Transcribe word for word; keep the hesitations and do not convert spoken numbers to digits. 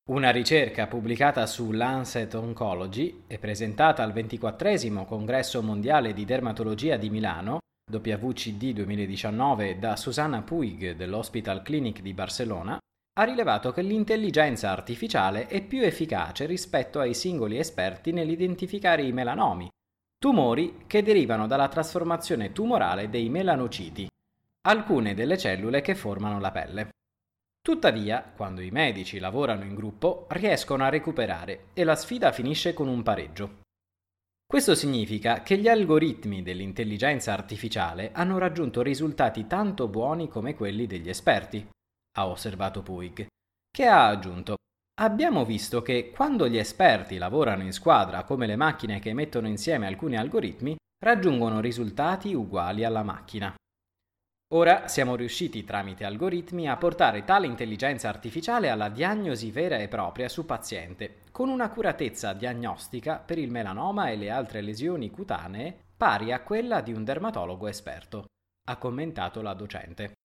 Una ricerca pubblicata su Lancet Oncology e presentata al ventiquattresimo Congresso Mondiale di Dermatologia di Milano, W C D duemiladiciannove, da Susana Puig dell'Hospital Clinic di Barcellona, ha rilevato che l'intelligenza artificiale è più efficace rispetto ai singoli esperti nell'identificare i melanomi, tumori che derivano dalla trasformazione tumorale dei melanociti, alcune delle cellule che formano la pelle. Tuttavia, quando i medici lavorano in gruppo, riescono a recuperare e la sfida finisce con un pareggio. Questo significa che gli algoritmi dell'intelligenza artificiale hanno raggiunto risultati tanto buoni come quelli degli esperti, ha osservato Puig, che ha aggiunto: abbiamo visto che quando gli esperti lavorano in squadra come le macchine che mettono insieme alcuni algoritmi, raggiungono risultati uguali alla macchina. Ora siamo riusciti tramite algoritmi a portare tale intelligenza artificiale alla diagnosi vera e propria su paziente, con un'accuratezza diagnostica per il melanoma e le altre lesioni cutanee pari a quella di un dermatologo esperto, ha commentato la docente.